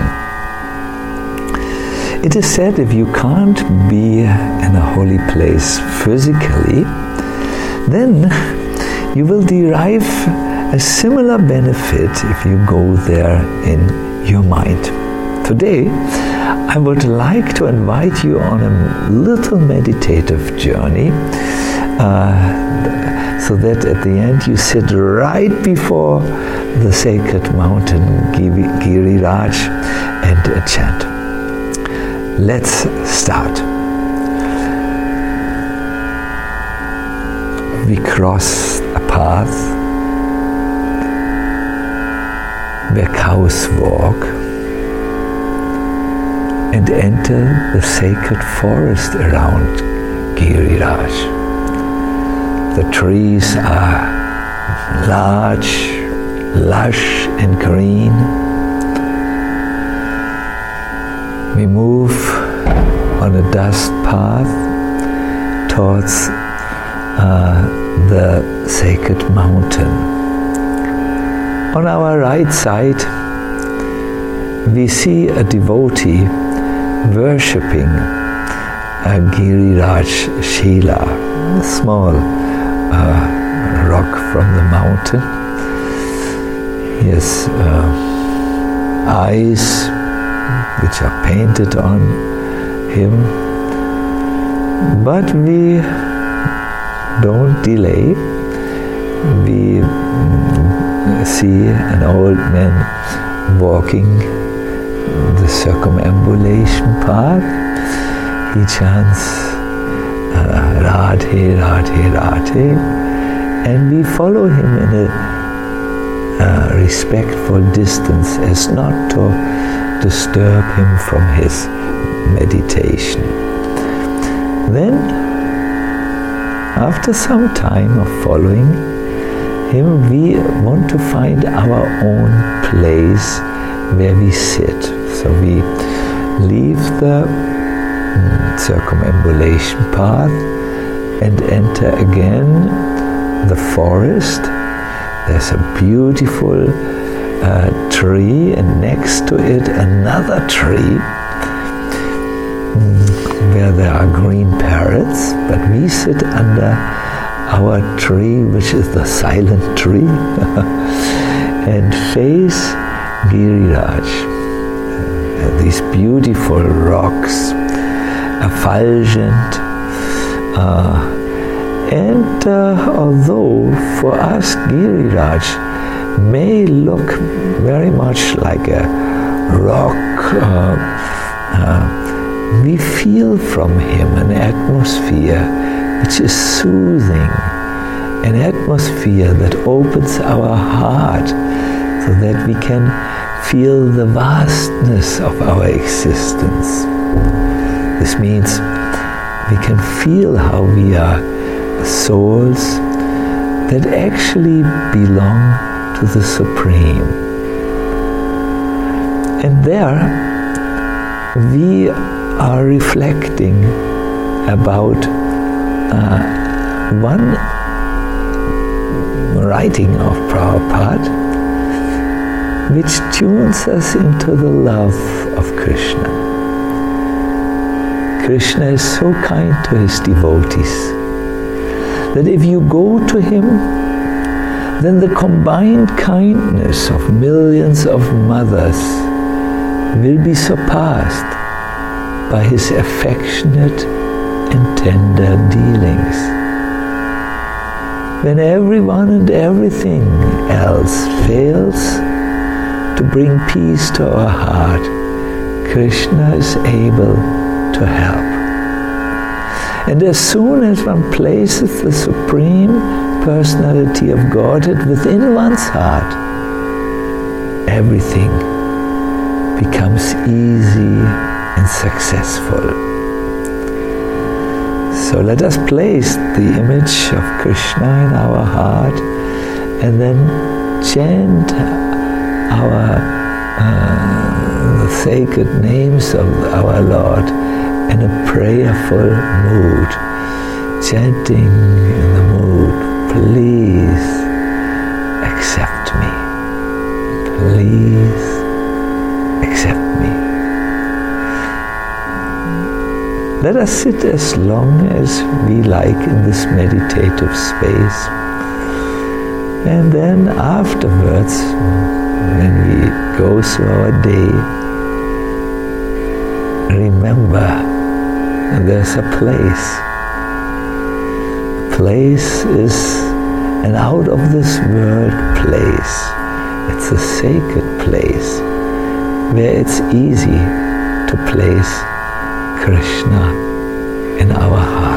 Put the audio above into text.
It is said if you can't be in a holy place physically, then you will derive a similar benefit if you go there in your mind. Today, I would like to invite you on a little meditative journey so that at the end you sit right before the sacred mountain Giriraj and chant. Let's start. We cross a path where cows walk and enter the sacred forest around Giriraj. The trees are large, lush and green. We move on a dust path towards the sacred mountain. On our right side, we see a devotee worshipping a Giriraj Shila, a small rock from the mountain. He has eyes which are painted on him, but we don't delay. We see an old man walking the circumambulation path. He chants Radhe, Radhe, Radhe, and we follow him in a respectful distance as not to disturb him from his meditation. Then, after some time of following him, we want to find our own place where we sit. So we leave the circumambulation path and enter again the forest. There's a beautiful tree, and next to it another tree where there are green parrots, but we sit under our tree, which is the silent tree, and face Giriraj. These beautiful rocks, effulgent, and although for us Giriraj may look very much like a rock, we feel from him an atmosphere which is soothing, an atmosphere that opens our heart so that we can feel the vastness of our existence. This means we can feel how we are souls that actually belong to the Supreme. And there we are reflecting about one writing of Prabhupada which tunes us into the love of Krishna. Krishna is so kind to his devotees that if you go to him, then the combined kindness of millions of mothers will be surpassed by his affectionate and tender dealings. When everyone and everything else fails to bring peace to our heart, Krishna is able to help. And as soon as one places the Supreme Personality of Godhead within one's heart, everything becomes easy and successful. So let us place the image of Krishna in our heart and then chant the sacred names of our Lord in a prayerful mood, chanting in the mood, please accept me, please accept me. Let us sit as long as we like in this meditative space. And then afterwards, when we go through our day, remember there's a place. A place is an out of this world place. It's a sacred place where it's easy to place Krishna in our heart.